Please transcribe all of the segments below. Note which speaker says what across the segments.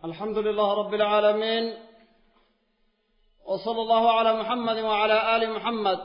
Speaker 1: الحمد لله رب العالمين وصلى الله على محمد وعلى آل محمد.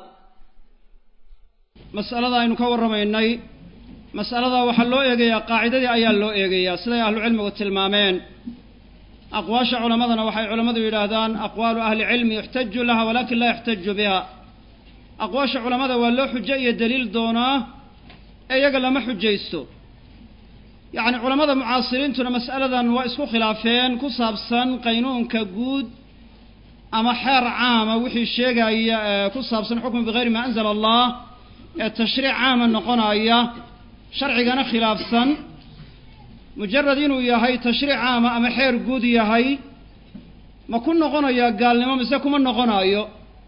Speaker 1: مسألة إنه كورميني مسألة وحلو إيجيا قاعدة أيال لو إيجيا سيد أهل العلم والتلمامين أقواش علماءنا وحي علماء يرادان أقوال أهل العلم يحتج لها ولكن لا يحتج بها. أقواش علماء ولو حجية دليل دونا أيجا لما حجيستو يعني علماء معاصرين تنا مسألة واسكو خلافين كصابسن قانون كجود أما حر عام وحي الشيء كصابسن حكم بغير ما أنزل الله التشريع عام النقنا إياه شرعي كان خلاف سن مجردين ويا هاي تشريع عام أما حر جود يا هاي ما كنا نقنا يا قال لما مسكوا من نقنا إياه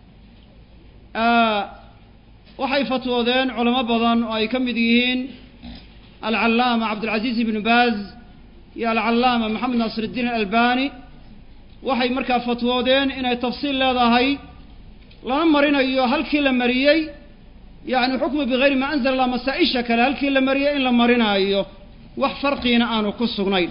Speaker 1: وحي فتوى ذين علماء بدن وأي كم بديهين العلامة عبد العزيز بن باز يا العلامة محمد ناصر الدين الألباني وحي مركا فتوودين إن تفصيل هذا هاي لما مرينا إياه هل كي لمريي يعني حكم بغير ما أنزل الله مسائي شكل هل كي لمريي إن لما مرينا إياه وح فرقين آنو قصو غنين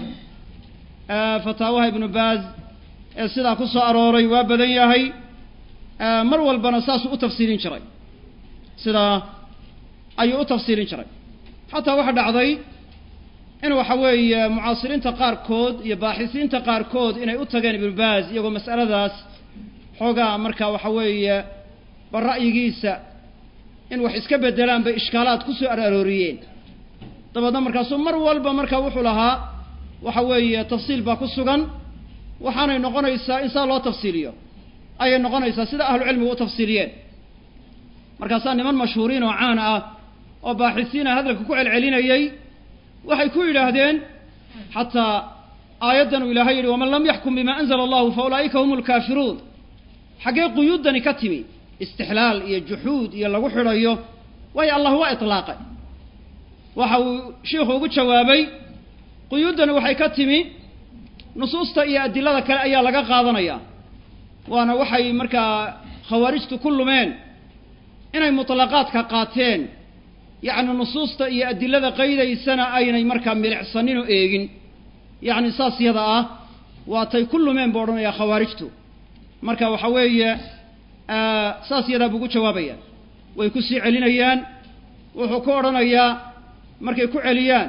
Speaker 1: فتاوها ابن باز السيدة قصة أروري وابدن ياهي مروا البنساس وتفصيلين شرعي سيدة أي تفصيلين شرعي حتى واحد عضي إنه حوي معاصرين تقار كود يباحثين تقار كود إنه يتجن بالباز يقول مسألة ذاس حوجا مركا وحوي بالرأي جيسة إنه حسك بدلان بإشكالات كسر أروريين طبعا مركا سمر والب مركا وحولها وحوي تفصيل باكسران وحنا نقول إنسان الله تفصيليه أي نقول إنسان سيد أهل العلم وتفصيليين مركا صار من مشهورين وعانا وباحثين هذا كوع العلين يي وحي كوع هذين حتى آياتنا إلى هير ومن لم يحكم بما أنزل الله فأولئك هم الكافرون حقيقة قيودني كتمي استحلال يا جحود يا الله وحريه ويا الله هو إطلاقا وحو شيخ وقت شوابي قيودنا وحي كتمي نصوص يا أدلة كلا أيا لقى قاضنيا وأنا وحي مركا خوارجت كل من إن المطلقات كقاتين يعني النصوص يا أدلة قيدة السنة أين مركب ملعصنين وإيجن يعني ساس يضع واتي كل من بورنا يا خوارجته مركب وحوي ساس يضع بقول شوابيا ويكسي علينيان وحكورنا يا مركب يكو عليان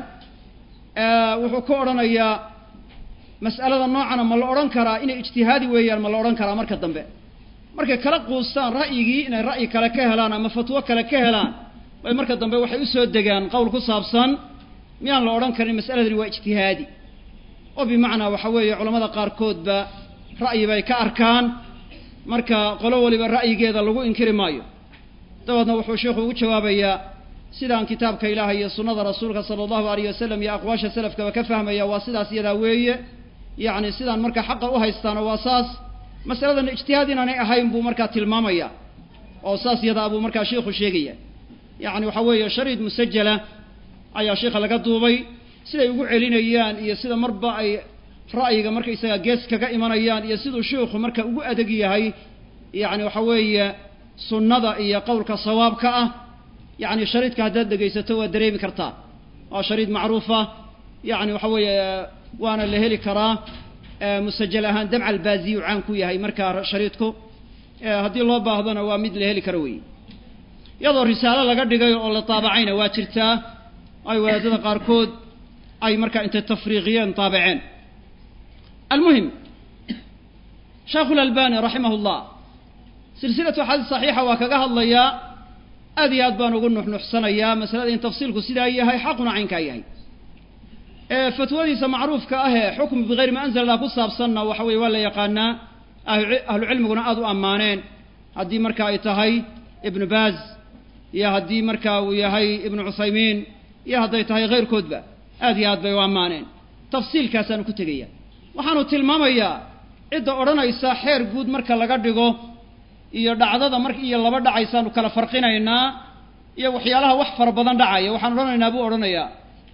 Speaker 1: وحكورنا يا مسألة النوع أنا ملوران كرا إن اجتهادي ويا ملوران كرا مركب ضمبه مركب كلا قوستان رأيي إن رأي كلا كهلان أما فتوى كلا كهلان marka dambe waxay u soo degaan qowl ku saabsan miyaan la oran karin mas'aladani waa ijtihaadi oo bimaana waxa weeye culimada qaar kood ba ra'yi bay ka arkaan marka qolo waliba ra'yigeeda lagu inkiri maayo dabadna wuxuu sheekhu ugu jawaabayaa sidaan kitaabka Ilaahay iyo sunnada rasuulka sallallahu alayhi wasallam iyo aqwaasha salafka ka fahmaya waa sidaas iyada weeye yaani sidaan marka xaq u haystaan waa saas mas'aladan ijtihaadina ay ahayn buu marka tilmaamaya oo saas iyada abu marka sheekhu sheegaya يعني وحوي شريط مسجلة أي شيخ لقى دوبي سيدا يقول علينيان يا سيدا مربع أي رأيك مركا يسا جيس كإيمانيان يا سيدا شيوخ مركا أقول أدقية هاي يعني وحوي سنة يا قولك صواب كأ يعني شريط كهدد جيستوى دريم كرتا أو شريط معروفة يعني وحوي وأنا اللي هلي كرا مسجلة هان دمع البازي وعنكو يا هاي مركا شريطكو هدي الله باهضنا وامد اللي هلي كروي يضع رسالة لقد دقاء الله طابعين واترتا أي ولادة قاركود أي مركا انت التفريغيين طابعين. المهم شيخ الألباني رحمه الله سلسلة حديث صحيحة وكاقها الله يا أذي أدبان وقل نحن حسنا يا مسألة إن تفصيلك سيدا هي حقنا عنك هي فتوى دي معروف كأهي حكم بغير ما أنزل الله قصة بصنا وحوي ولا يقالنا أهل العلم قلنا أدو أمانين هدي مركا يتهي ابن باز يا هدي مركا ويا هاي ابن عثيمين يا هديت هاي غير كذبة هذه هاد بيوامانين تفصيل كاسان كتجية وحنو تلماميا إذا أرنا يساحر جود مركا لقدقو يرد عدد مرك يلا بدأ عيسان وكلا فرقنا إننا يا وحيالها وحفر بدن دعاية وحنرنا نبو أرنا يا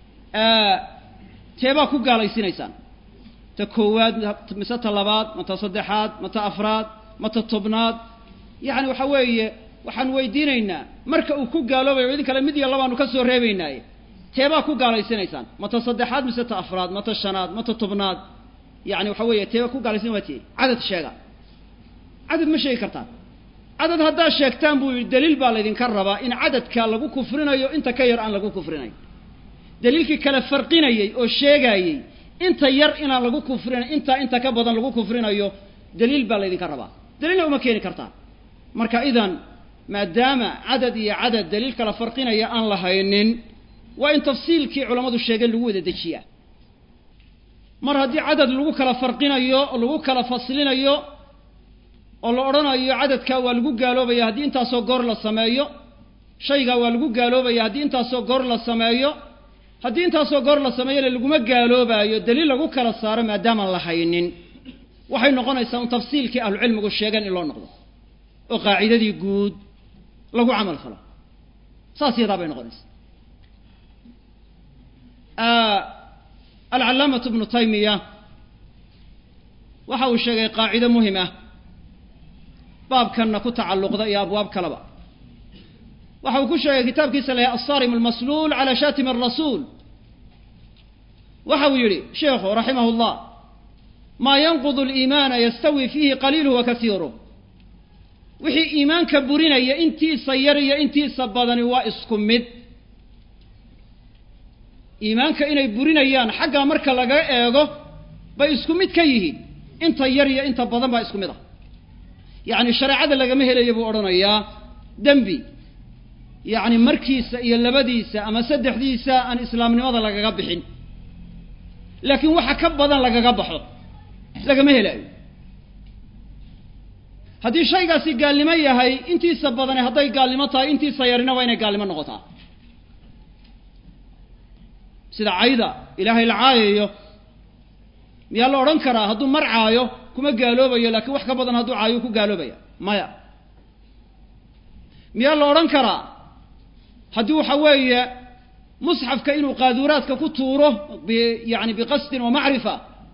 Speaker 1: تبا كوجا ليسين عيسان تكواد متى طلبات متى صدحات متى أفراد متى طبنات يعني وحوي waxaan weydiinaynaa marka uu ku gaaloobay idin kala mid iyo labaanu ka soo reebaynaa teeba ku gaalaysanaysan mata saddexaad mise ta afraad mata shanaad mata tobnaad يعني وحوية تيوكو قال سنواتي عدد الشيغة عدد ما شيء كرتان عدد هذا الشيكتان بو دليل بالذين كربا إن عدد كان لغو كفرنا يو انت كير أن لغو كفرنا دليلك كلا فرقنا يي أو الشيغة يي انت ير إن لغو كفرنا انت كبضا لغو كفرنا يو دليل بالذين كربا دليل وما كيني كرتان مركا إذن ما دام عدد يا عدد دليل كلا فرقنا يا أن لهينين وإن تفصيل كي علماء الشيغة لغو دجيا مر هدي عدد لغو كلا فرقنا يو لغو كلا فصلنا يو oo la oranayo cadadka waa lagu gaaloobaya hadii inta soo goor la sameeyo shayga waa lagu gaaloobaya hadii inta soo goor la sameeyo hadii inta soo goor la sameeyo lagu ma gaaloobayo daliil lagu kala saaro maadaama la haynin waxay noqonaysaa tafsiilkii ahlu cilmigu sheegan in loo noqdo oo qaacidadii guud lagu amal falo saasiyada bay noqonaysaa al-allamah ibn taymiyah waxa uu sheegay qaacido muhiim ah باب كان كتعلق ذا يا أبواب كلبا وحو كشة كتاب كيسة الصارم المسلول على شاتم الرسول وحو يري شيخه رحمه الله ما ينقض الإيمان يستوي فيه قليله وكثيره وحي إيمان كبرين يا إنتي صيري يا إنتي صبادني واسكم مد إيمان كإني برين يان حقا مركا لغا إيغو باسكم مد كيه إنت يري يا إنت بادن باسكم مده يعني الشريعة اللي جمهله يبو أرنايا دنبي يعني مركيس يلبديسة أما سد حديثة عن إسلام نماذا لقى قبحين لكن وحا كبضا لقى قبحه لقى مهلا هذه الشيء قاسي قال لي ميا هاي انتي سبضاني هذي قال لي مطا انتي صيرنا وين قال لي ما نغطا سيدا عايدة إلهي العاية يلا أرنكرا هذو مرعايو كما قالوا بيا لكن وح كبدن هذو عايو كو قالوا بيا مايا يلا أرنكرا هذو حوية مصحف كأنه قاذورات ككتوره يعني بقصد ومعرفة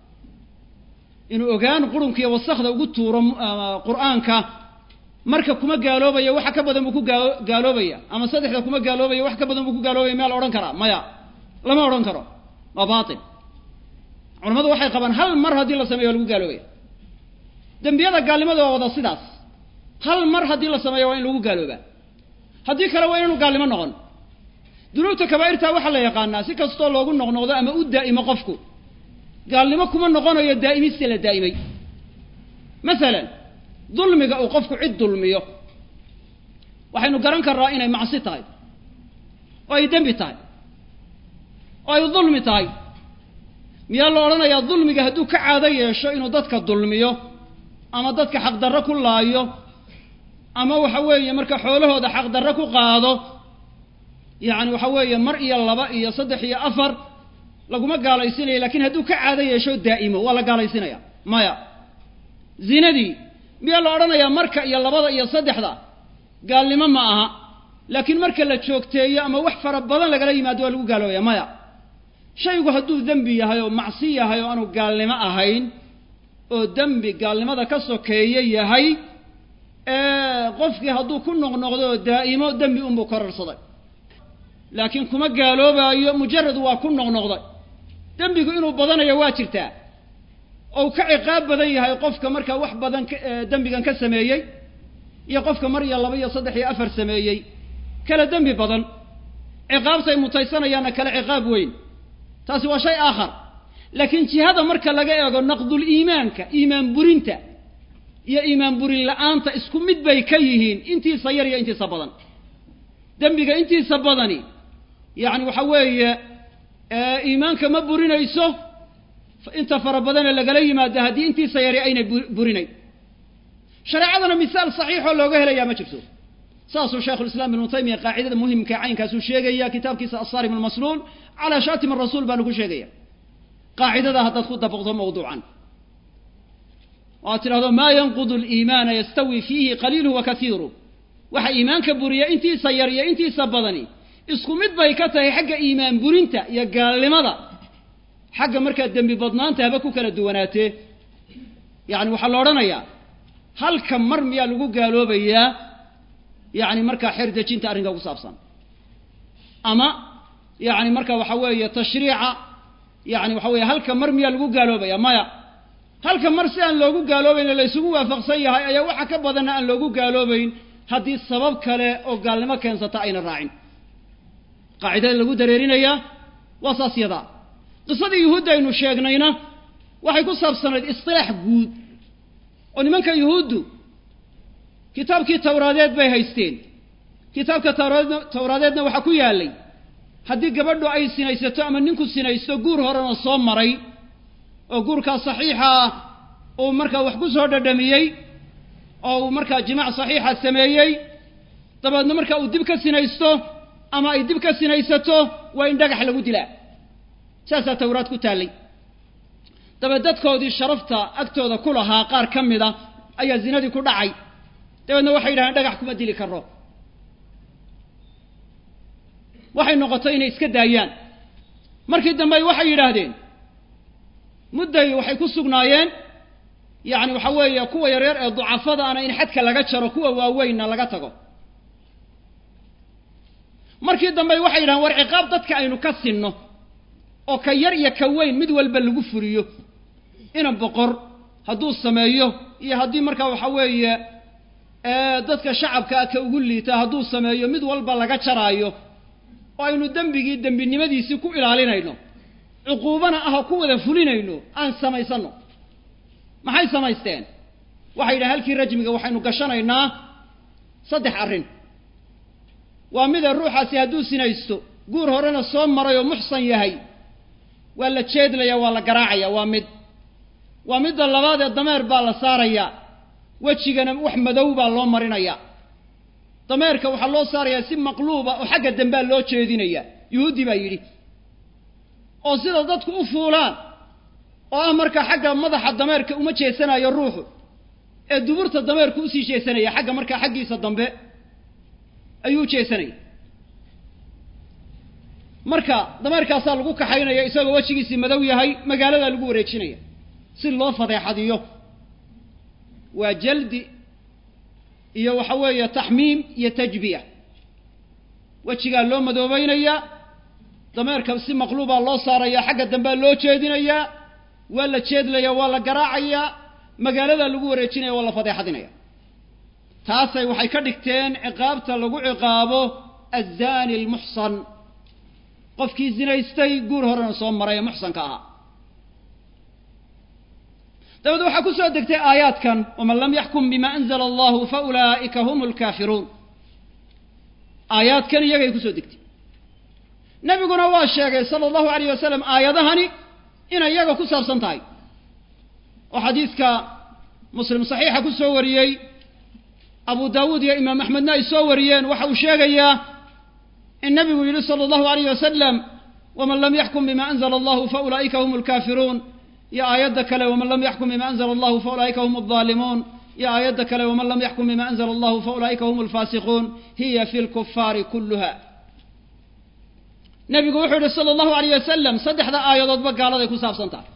Speaker 1: إنه أجان قرن كي وسخذ وقتوره قرآن كا مركب كما قالوا بيا وح كبدن بكو قالوا بيا أما صدق كما قالوا بيا وح كبدن بكو قالوا بيا يلا أرنكرا مايا لما أرنكرا ما باطل علماء waxay qabaan hal mar hadii la sameeyo lagu gaaloobay dambiyada gaalnimada waa wada sidaas hal mar hadii la sameeyo waa in lagu gaaloobaa hadii kale waa inuu gaalnimo noqon dunuubta kabaa'irta waxa la yaqaanaa si kasto loogu noqnoqdo ama u daa'imo qofku gaalnimo kuma noqonayo daa'imisi la daa'imay midalan dulmiga uu qofku cid dulmiyo waxaynu garan karnaa inay macsi tahay oo ay dambi tahay oo ay dulmi tahay miyaa la oranayaa dulmiga hadduu ka caado yeesho inuu dadka dulmiyo ama dadka xaq darro ku laayo ama waxa weeye marka xoolahooda xaq darro ku qaado yani waxa weeye mar iyo laba iyo saddex iyo afar laguma gaalaysiinayo laakiin hadduu ka caado yeesho daa'imo waa la gaalaysiinaya maya zinadii miyaa la oranayaa marka iyo labada iyo saddexda gaalnimo ma aha laakiin marka la joogteeyo ama wax fara badan lagala yimaado waa lagu gaaloobaya maya shaygu hadduu dambi yahay oo macsi yahay oo aanu gaalnimo ahayn oo dambi gaalnimada ka sokeeye yahay qofkii hadduu ku noqnoqdo oo daa'imo dambi unbuu kororsaday laakiin kuma gaaloobayo mujarad waa ku noqnoqday dambigu inuu badanayo waa jirtaa oo ka ciqaab badan yahay qofka marka wax badan dambigan ka sameeyey iyo qofka mar iyo laba iyo saddex iyo afar sameeyey kala dambi badan ciqaabtay mutaysanayaana kala ciqaab weyn taasi waa shay aakhar laakiin jihada marka laga eego naqdul iimaanka iimaan burinta iyo iimaan burin la'aanta isku mid bay ka yihiin intiisa yar iyo intiisa badan dambiga intiisa badani yani waxa weeye iimaanka ma burinayso inta fara badan lagala yimaado haddii intiisa yar ayna burinay shareecadana misaal saxiix oo looga helayaa ma jirto saasuu sheikhul islaam ibnu taymiya qaacidada muhimka caynkaasuu sheegaya kitaabkiisa as-sarim al-masluul على شاتم الرسول بانكو شيغيا قاعدة هذا تخد بقضه موضوعا واتل هذا ما ينقض الإيمان يستوي فيه قليله وكثيره وحا إيمان كبوريا انتي سياريا انتي سبضني اسكو مد بايكاته حق إيمان بورينتا يقال لماذا حق مركة الدنبي بضنان تهبكو كلا دواناته يعني وحا لورانيا هل كم مرميا لغو قالوا بيا يعني مركة حردة جنتا أرنقا وصابصا أما يعني مركا وحوية تشريع يعني وحوية هل كمرمية لقو قالوا بيا مايا halka mar si aan loogu gaaloobayn la isugu waafaqsan yahay ayaa waxa ka badan aan loogu gaaloobayn haddii sabab kale oo gaalnimo keensata ayna raacin qaacidada lagu dareerinaya waa saasiyada qisadii yuhuudda aynu sheegnayna waxay ku saabsanayd istilaax guud oo nimanka yuhuuddu kitaabkii tawraadeed bay haysteen kitaabka tawraadeedna waxa ku yaalay haddii gabadhu ay sinaysato ama ninku sinaysto guur horena soo maray oo guurkaa saxiixa uu markaa wax ku soo dhadhamiyey oo uu markaa jimaac saxiixa sameeyey dabeedna markaa uu dib ka sinaysto ama ay dib ka sinaysato waa in dhagax lagu dilaa saasaa tawraad ku taallay dabeed dadkoodii sharafta agtooda ku lahaa qaar ka mida ayaa zinadii ku dhacay dabeedna waxay yidhahdeen dhagax kuma dili karro waxay noqotay inay iska daayaan markii dambe waxay yidhaahdeen mudday waxay ku sugnaayeen yacni waxa weeye kuwa yaryar ee ducafada ana in xadka laga jaro kuwa waaweynna laga tago markii dambe waxay yidhahdeen war ciqaab dadka aynu ka sinno oo ka yar iyo ka weyn mid walba lagu furiyo ina boqor hadduu sameeyo iyo haddii markaa waxa weeye dadka shacabka ka ugu liita hadduu sameeyo mid walba laga jaraayo oo aynu dembinimadiisii ku ilaalinayno cuquubana ah oo ku wada fulinayno aan samaysano maxay samaysteen waxay yidhahdeen halkii rajmiga waxaynu gashanaynaa 3 arrin waa mida ruuxaasi hadduu sinaysto guur horena soo maray oo muxsan yahay waa la jeedlaya waa la garaacaya waa midda labaad ee dameer baa la saaraya wejigana wax madow baa loo marinaya dameerka waxaa loo saarayaa si maqluuba oo xagga dambaa loo jeedinaya yuhuudi baa yidhi oo sida dadku u fuulaan oo ah markaa xagga madaxa dameerka uma jeesanayo ruuxu ee duburta dameerku usii jeesanaya xagga markaa xaggiisa dambe ayuu jeesanaya marka dameerkaasaa lagu kaxaynaya isagoo wejigiisii madow yahay magaaladaa lagu wareejinaya si loo fadeexadiyo waa jaldi iyo waxa weeye taxmiim iyo tajbiya wejigaa loo madoobeynaya dameerka si maqluubaa loo saaraya xagga dambea loo jeedinaya waa la jeedlaya waa la garaacaya magaaladaa lagu wareejinaya waa la fadeexadinaya taasay waxay ka dhigteen ciqaabta lagu ciqaabo azani almuxsan qofkii zinaystay guur horena soo maray ee muxsanka ahaa dabeed waxaa ku soo degtay aayaadkan waman lam yaxkum bima anzala allahu fa ulaa'ika hum lkaafiruun aayaadkan iyagay ku soo degtay nebiguna waa sheegay sala allahu alayh wasalam aayadahani inay iyaga ku saabsan tahay oo xadiidka muslim saxiixa ku soo wariyey abu daawuud iyo imaam axmedna ay soo wariyeen waxa uu sheegayaa in nebigu yidhi sala allahu alayh wasalam waman lam yaxkum bima anzala allahu fa ulaa'ika hum lkaafiruun iyo aayadda kale waman lam yaxkum bima anzala allahu fa ulaa'ika hum aldaalimuun iyo aayadda kale waman lam yaxkum bima anzala allahu fa ulaa'ika hum alfaasiquun hiya fi lkufaari kulluha nebigu wuxuu yihi sala allahu alayh wasalam 3 aayadoodba gaaladay ku saabsan tahay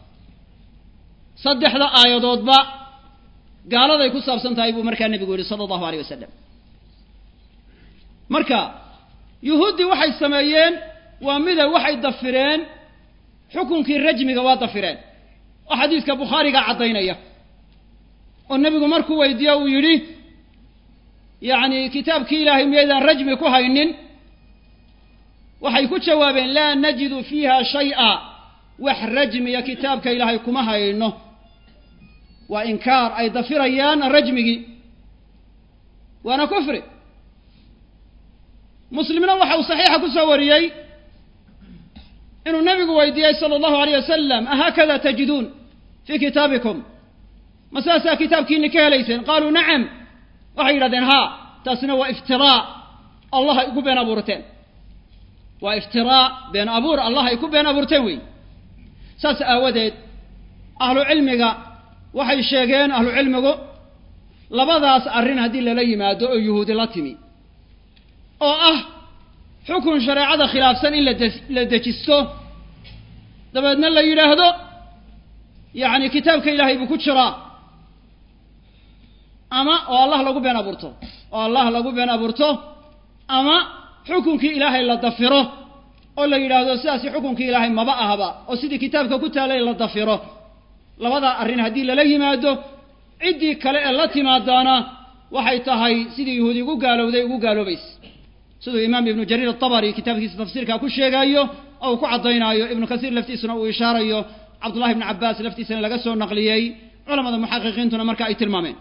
Speaker 1: 3 aayadoodba gaaladay ku saabsan tahay buu markaa nebigu yihi sala allahu alayh wasalam marka yuhuuddii waxay sameeyeen waa mida waxay dafireen xukunkii rajmiga waa dafireen oo xadiidka bukhaariga caddaynaya oo nebigu markuu weydiiyo uu yidhi yacni kitaabkii ilaahay miyaydaan rajmi ku haynin waxay ku jawaabeen laa najidu fiiha shay-a wax rajmiya kitaabka ilaahay kuma hayno waa inkaar ay dafirayaan rajmigii waana kufri muslimna waxa uu saxiixa ku soo wariyey inuu nebigu weydiiyey sala allahu alayh wasalam ahaakada tajiduun fii kitaabikum ma saasaa kitaabkiinni ka helayseen qaaluu nacam waxay yidhahdeen haa taasina waa iftiraa allah ay ku been abuurteen waa iftiraa been abuur allah ay ku been abuurteen wey saas aawadeed ahlu cilmiga waxay sheegeen ahlu cilmigu labadaas arrin haddii lala yimaado oo yuhuudi la timi oo ah xukun shareecada khilaafsan in la dejisto dabeedna la yidhaahdo yacni kitaabka ilaahay buu ku jiraa ama oo allah lagu been abuurto ama xukunkii ilaahay la dafiro oo la yidhaahdo sidaasi xukunkii ilaahay maba ahba oo sidii kitaabka ku taalay la dafiro labada arrin haddii lala yimaado ciddii kale ee la timaadaana waxay tahay sidii yahuudi ugu gaaloobaysa siduu imaam ibnu jariir atabari kitaabkiisa tafsiirkaa ku sheegaayo oo uu ku caddaynaayo ibnu kasiir laftiisuna uu ishaarayo cabdullahi ibnu cabbaas laftiisana laga soo naqliyey culamada muxaqiqiintuna marka ay tilmaameen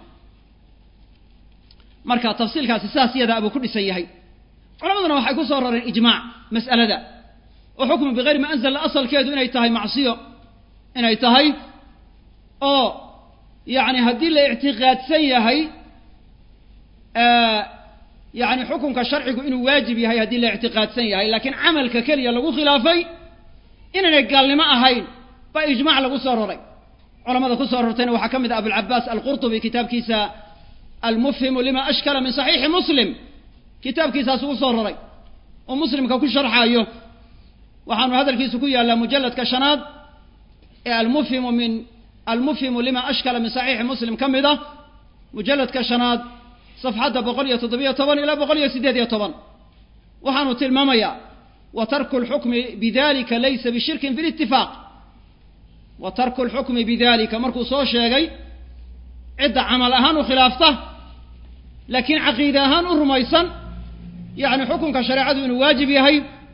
Speaker 1: marka tafsiilkaasi saas yadaa buu ku dhisan yahay culamaduna waxay ku soo rareen ijmaac mas'alada oo xukmu bigayri ma anzala asalkeedu inay tahay macsiyo inay tahay oo yacni haddii la ictiqaadsan yahay yacni xukunka sharcigu inuu waajib yahay haddii la ictiqaadsan yahay laakiin camalka keliya lagu khilaafay inaanay gaalnimo ahayn baa ijmaac lagu soo raray culamada ku soo rartayna waxaa ka mid ah abulcabaas alqurtubi kitaabkiisa almufhimu lima ashkala min saxiixi muslim kitaabkiisaas ugu soo raray oo muslimka ku sharxaayo waxaanu hadalkiisu ku yaallaa mujalladka shanaad ee almufhimu lima ashkala min saxiixi muslim ka mid ah mujalladka shanaad safxadda 117 ilaa 118 waxaanu tilmaamayaa wa tarku lxukmi bidalika laysa bishirkin fi litifaaq wa tarku lxukmi bidalika markuu soo sheegay cidda camal ahaan u khilaafta laakiin caqiide ahaan u rumaysan yacni xukunka shareecadu inuu waajib yahay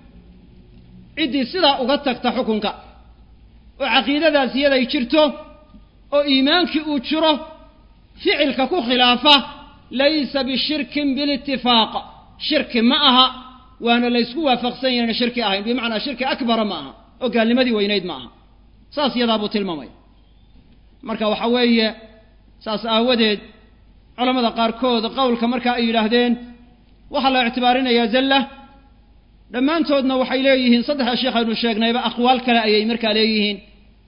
Speaker 1: ciddii sidaa uga tagta xukunka oo caqiidadaas iyaday jirto oo iimaankii uu jiro ficilka ku khilaafa laysa bishirkin bilitifaaq shirki ma aha waana laysku waafaqsan yahay inaan shirki ahayn bimacnaa shirki akbara ma aha oo gaalnimadii weynayd ma aha saas iyadaa buu tilmaamaya marka waxa weeye saas aawadeed culamada qaarkood qowlka marka ay yidhaahdeen waxaa la ictibaarinayaa zalla dhammaantoodna waxay leeyihiin saddexda sheekh aynu sheegnayba aqwaal kale ayay markaa leeyihiin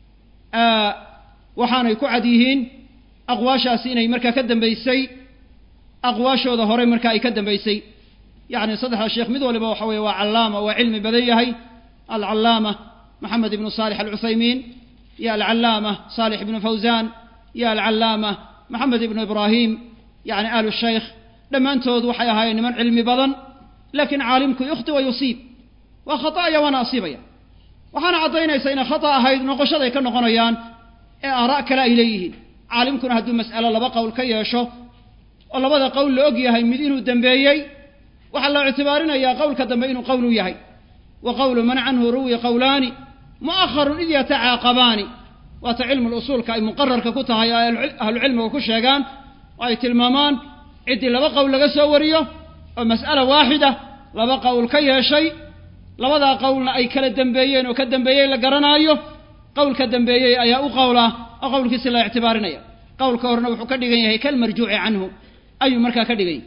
Speaker 1: waxaanay ku cad yihiin aqwaashaasi inay markaa ka dambaysay aqwaashooda hore marka ay ka dambaysay yacni saddexda sheekh mid waliba waxa weeye waa callaama waa cilmi badan yahay alcallaama maxamed ibnu saalix alcuthaymiin iyo alcallaama saalix ibnu fawsaan iyo alcallaama maxamed ibnu ibraahim yacni aalu shaykh dhammaantood waxay ahaayeen niman cilmi badan laakiin caalimku yukhti wa yusiib waa khata'aya waana asiibaya waxaana caddaynaysa inay khata ahayd noqoshaday ka noqonayaan ee aaraa' kale ay leeyihiin caalimkuna hadduu mas'alo laba qowl ka yeesho oo labada qowl la og yahay mid inuu dembeeyey waxaa la ictibaarinayaa qowlka dambe inuu qowlu yahay wa qowlu man canhu ruwiya qowlaani mu'akharun id yatacaaqabaani waata cilmu lusuulka ay muqararka ku tahay ahlucilmiga ku sheegaan oo ay tilmaamaan ciddii laba qowl laga soo wariyo oo mas'ala waaxida laba qowl ka yeeshay labadaa qowlna ay kala dembeeyeen oo ka dembeeyey la garanaayo qowlka dembeeyey ayaa u qowl ah oo qowlkiisi la ictibaarinaya qowlka horena wuxuu ka dhigan yahay kalmarjuuci canhu ayuu markaa ka dhigay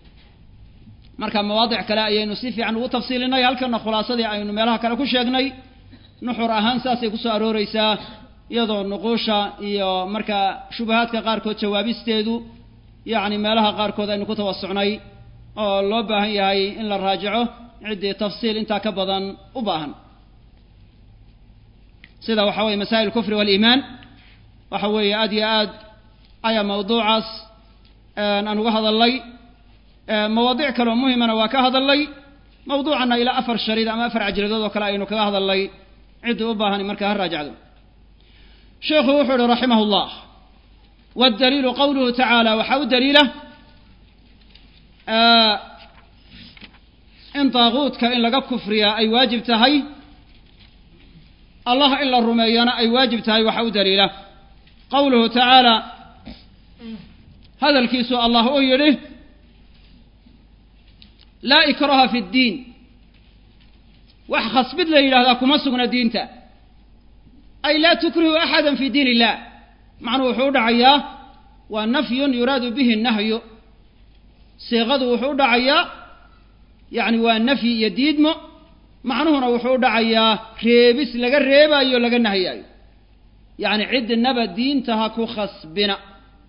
Speaker 1: marka mawaadic kale ayaynu si fiican ugu tafsiilinay halkana khulaasadii aynu meelaha kale ku sheegnay nuxur ahaan saasay ku soo arooreysaa iyadoo nuquusha iyo markaa shubahaadka qaarkood jawaabisteedu yacni meelaha qaarkood aynu ku tawasucnay oo loo baahan yahay in la raajico ciddii tafsiil intaa ka badan u baahan sida waxa weeye masaa'il kufri waaliimaan waxa weeye aad iyo aad ayaa mawduucaas aan uga hadalnay mawaadiic kaleoo muhimana waa ka hadalnay mawduucana ilaa 4 shariid ama 4 cajladood oo kale aynu kaga hadalnay ciddii u baahan markaa ha raajacdo sheekhu wuxuu uhi raximah ullah waddaliilu qowluhu tacaala waxaa u daliila in daaquudka in laga kufriyaa ay waajib tahay allah in la rumeeyana ay waajib tahay waxaa u daliila qowluhu tacaala hadalkiisu allah uu yidhi laa ikraha fi ddiin wax khasbid la yidhahdaa kuma sugna diinta ay laa tukrihu axada fi diin illah macnuhu wuxuu u dhacayaa waa nafyun yuraadu bihi nahyu siiqadu wuxuu u dhacayaa yacni waa nafyi iyo diidmo macnuhuna wuxuu u dhacayaa reebis laga reebaayo laga nahyayo yacni cidnaba diinta ha ku khasbina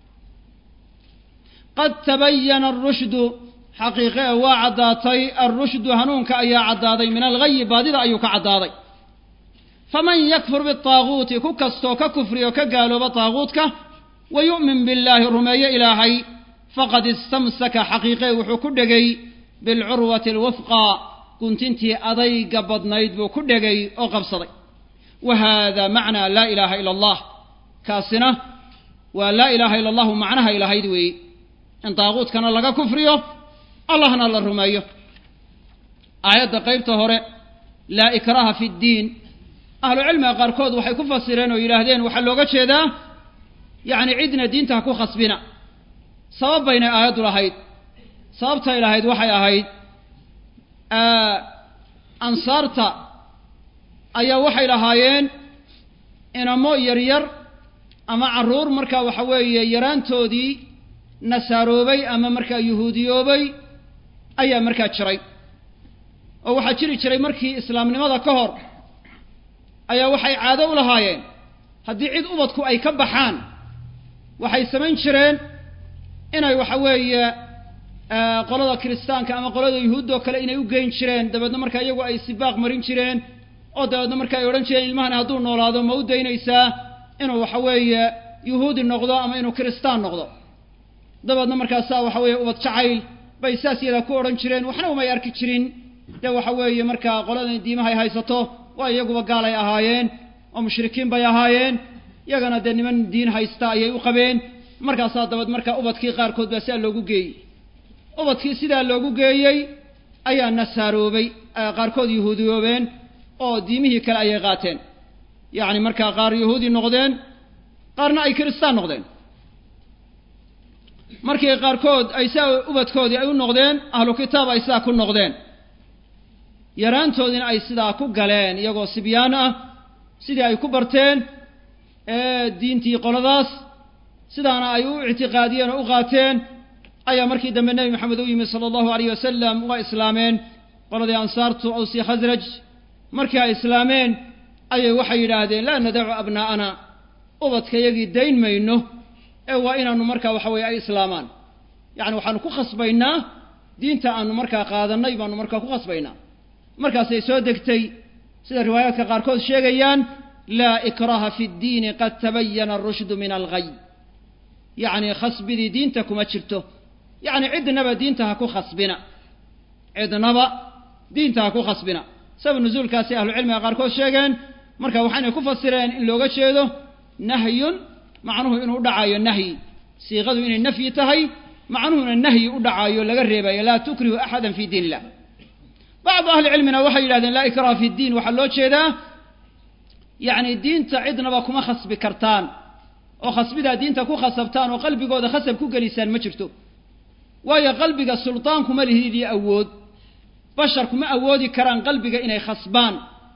Speaker 1: qad tabayana arushdu xaqiiqe waa caddaatay alrushdu hanuunka ayaa caddaaday min alghayi baadida ayuu ka caddaaday faman yakfur biطaaguuti ku kastoo ka kufriyo ka gaalooba taaguudka wa yu'min billaahi rumeeye ilaahay faqad istamsaka xaqiiqe wuxuu ku dhegay bilcurwati alwufqa guntintii adayga badnayd buu ku dhegay oo qabsaday wa haada macnaa laa ilaaha ila allah كاسنا ولا إله إلا الله معناها إلى هيدوي إن طاغوت كان لغا كفريه الله هنا الله رميه آيات قيبته هوري لا إكراه في الدين أهل العلم قاركود وحي كفسرين ويلاهدين وحلوغا جيدا يعني عدنا دينتها كو خصبنا صواب بين آيات لهيد صوابتها إلى هيد وحي أهيد أنصارتا أيا وحي لهايين إنما يرير أما عرور مركا وحوي يران تودي نساروبي أما مركا يهوديوبي أيا مركا تشري أو waxaa jiri jiray markii islaamnimada ka hor ayaa waxay caado u lahaayeen haddii cid ubadku ay ka baxaan waxay samayn jireen inay waxa weeye qolada kristaanka ama qolada yahuudda kale inay u geyn jireen dabadna marka iyagu ay sibaaq marin jireen oo dabadna marka ay oran jireen ilmahan hadduu noolaado ma u daynaysaa inuu waxa weeye yahuudi noqdo ama inuu kristaan noqdo dabadna markaas waxa weeye ubad jacayl bay saasiyada ku oran jireen waxna uma arki jirin de waxa weeye marka qolada diimaha ay haysato waa iyaguba gaal ay ahaayeen oo mushrikiin bay ahaayeen iyagana de niman diin haysta ayay u qabeen markaas dabad marka ubadkii qaarkood baa sidaa loogu geeyey ubadkii sidaa loogu geeyey ayaa nasaaroobay qaarkood yahuudiyoobeen oo diimihii kale ayay qaateen yacni marka qaar yahuudi noqdeen qaarna ay kristaan noqdeen markii qaarkood ay saa ubadkoodii ay u noqdeen ahlu kitaab ay saa ku noqdeen yaraantoodina ay sidaa ku galeen iyagoo sibyaan ah sidii ay ku barteen diintii qoladaas sidaana ay u ictiqaadiyeen oo u qaateen ayaa markii dambe nebi maxamed u yimi sala allahu alayh wasalam waa islaameen qoladii ansaartu awsi khasraj markii ay islaameen ayay waxay yidhaahdeen laa nadacu abnaa'ana ubadkayagii dayn mayno ee waa inaanu markaa waxa weeye ay islaamaan yacni waxaanu ku khasbaynaa diinta aanu markaa qaadannay baanu markaa ku khasbaynaa markaasay soo degtay sida riwaayaadka qaarkood sheegayaan laa ikraha fi ddiini qad tabayana arushdu min alghay yacni khasbidii diinta kuma jirto yacni cidnaba diinta ha ku khasbina cidnaba diinta ha ku khasbina sabab nusuulkaasi ahlucilmiga qaarkood sheegeen marka waxaynay ku fasireen in looga jeedo nahyun macnuhu inuu dhacayo nahyi siiqadu inay nafyi tahay macnuhuna nahyi u dhacayo laga reebayo laa tukrihu axada fi diin illah bacdu ahli cilmina waxay yidhahdeen laa ikraha fi ddiin waxaa loo jeedaa yacni diinta cidnaba kuma khasbi kartaan oo khasbidaa diinta ku khasabtaan oo qalbigooda khasab ku gelisaan ma jirto waayo qalbiga sultaan kuma lihid iyo awood bashar kuma awoodi karaan qalbiga inay khasbaan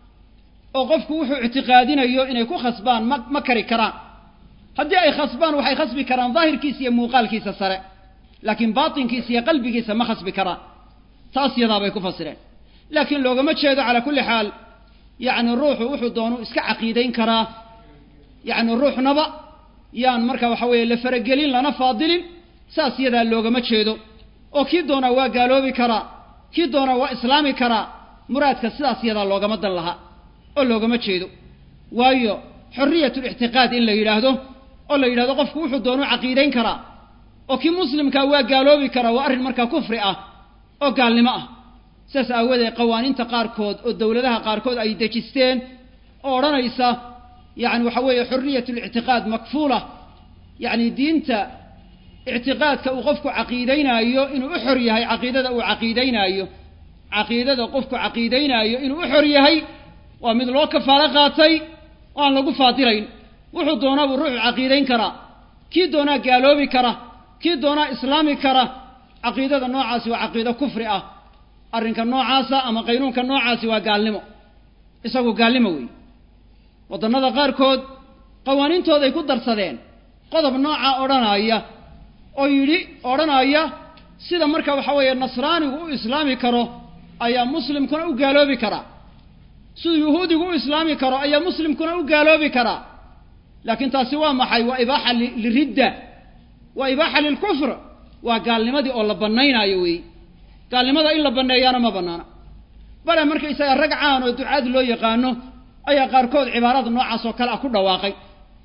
Speaker 1: oo qofku wuxuu ictiqaadinayo inay ku khasbaan ma kari karaan haddii ay khasbaan waxay khasbi karaan daahirkiisa iyo muuqaalkiisa sare laakiin baatinkiisa iyo qalbigiisa ma khasbi karaan taas yadaa bay ku fasireen laakiin loogama jeedo calaa kulli xaal yacni ruuxu wuxuu doonu iska caqiidayn karaa yacni ruuxnaba yaan marka waxa weeye la faragelin lana faadilin saas yadaa loogama jeedo oo kii doonaa waa gaaloobi karaa kii doonaa waa islaami karaa muraadka sidaas yadaa loogama dan laha oo loogama jeedo waayo xorriyatulictiqaad in la yidhaahdo oo la yidhahdo qofku wuxuu doonu caqiidayn karaa oo kii muslimkaa waa gaaloobi karaa waa arrin markaa kufri ah oo gaalnimo ah sidaas aawadeed qawaaniinta qaarkood oo dowladaha qaarkood ay dejisteen oo odhanaysa yacni waxa weeye xorriyatulictiqaad makfuula yacni diinta ictiqaadka uu qofku caqiidaynaayo inuu u xor yahay caqiidada uu caqiidaynaayo caqiidada qofku caqiidaynaayo inuu u xor yahay waa mid loo kafaalo qaatay oo aan lagu faadilayn wuxuu doonaa buu ruuxu caqiidayn karaa kii doonaa gaaloobi kara kii doonaa islaami kara caqiidada noocaasi waa caqiido kufri ah arrinka noocaasa ama qaynuunka noocaasi waa gaalnimo isagu gaalnimo weeye waddannada qaarkood qawaaniintooday ku darsadeen qodob nooca odhanaya oo odhanaya sida marka waxa weeye nasraanigu u islaami karo ayaa muslimkuna u gaaloobi karaa siduu yuhuudigu u islaami karo ayaa muslimkuna u gaaloobi karaa laakiin taasi waa maxay waa ibaaxa liridda waa ibaaxa lilkufr waa gaalnimadii oo la bannaynaayo weeye gaalnimada in la banneeyaana ma bannaana bale markaysaga rag caan oo ducaad loo yaqaano ayaa qaarkood cibaarada noocaas oo kale ah ku dhawaaqay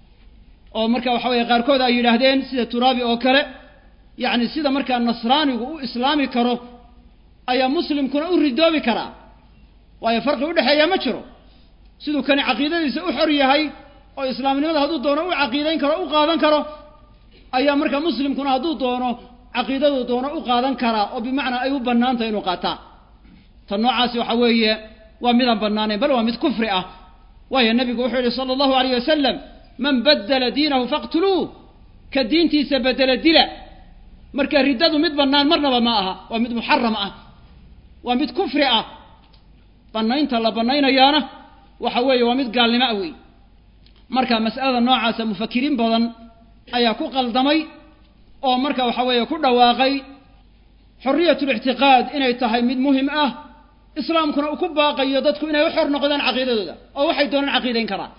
Speaker 1: oo marka waxa weeye qaarkood ay yidhaahdeen sida turaabi oo kale yacni sida markaa nasraanigu u islaami karo ayaa muslimkuna u ridoobi karaa waayo farqi udhexeeya ma jiro siduu kani caqiidadiisa u xor yahay oo islaamnimada hadduu doono u caqiidayn karo u qaadan karo ayaa marka muslimkuna hadduu doono caqiidadu doono u qaadan karaa oo bimacnaa ay u bannaantahay inuu qaataa tan noocaasi waxa weeye waa midaan bannaanayn bal waa mid kufri ah waayo nebigu wuxuu yidhi sala allahu alayh wasalam man baddala diinahu faqtuluuh ka diintiisa bedela dila marka riddadu mid bannaan marnaba ma aha waa mid muxaram ah waa mid kufri ah bannaynta la bannaynayaana waxa weeye waa mid gaalnimo ah wey marka mas'alada noocaasa mufakiriin badan ayaa ku qaldamay oo marka waxa weeye ku dhawaaqay xorriyatul ictiqaad inay tahay mid muhim ah islaamkuna uu ku baaqayo dadku inay u xor noqdaan caqiidadooda oo waxay doonaan caqiidayn karaan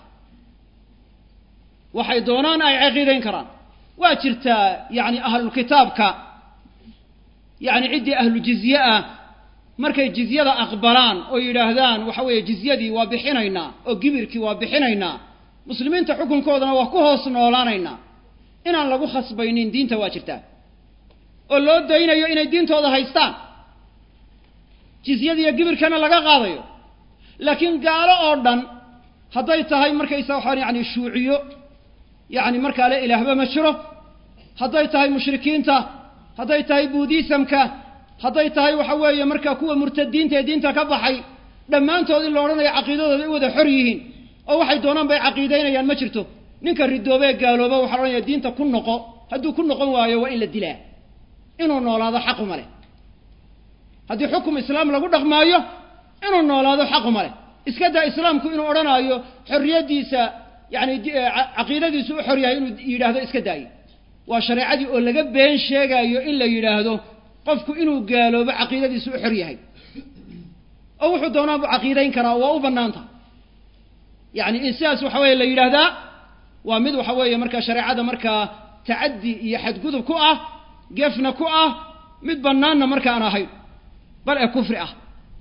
Speaker 1: waxay doonaan ay caqiidayn karaan waa jirtaa yani ahlul kitaabka yani ciddii ahlu jizye ah markay jizyada aqbalaan oo yidhaahdaan waxa weeye jizyadii waa bixinaynaa oo gibirkii waa bixinaynaa muslimiinta xukunkoodana waa ku hoos noolaanaynaa inaan lagu khasbaynin diinta waa jirtaa oo loo daynayo inay diintooda haystaan jizyadiiyo gibirkana laga qaadayo laakiin gaalo oo dhan hadday tahay markaysa waxaan yani shuuciyo yani markaa le ilaahba ma jiro hadday tahay mushrikiinta hadday tahay buudhisamka hadday tahay waxa weeye markaa kuwa murtadiinta ee diinta ka baxay dhammaantood in la odhanayo caqiidadooda ay wada xor yihiin oo waxay doonaan bay caqiidaynayaan ma jirto ninka ridoobee gaalooba waxaa odhanaya diinta ku noqo hadduu ku noqon waayo waa in la dilaa inuu noolaado xaquma leh haddii xukum islaam lagu dhaqmaayo inuu noolaado xaquma leh iska daa islaamku inuu odhanaayo xorriyaddiisa yani caqiidadiisu u xor yahay inuu yidhaahdo iska daayo waa shareecadii oo laga been sheegaayo in la yidhaahdo qofku inuu gaaloobo caqiidadiisu u xor yahay oo wuxuu doonaa buu caqiidayn karaa waa u bannaanta yani in sidaas waxa weeye la yidhaahdaa waa mid waxa weeye markaa shareecada markaa tacaddi iyo xadgudub ku ah gefna ku ah mid bannaanna markaan ahayn bal ee kufri ah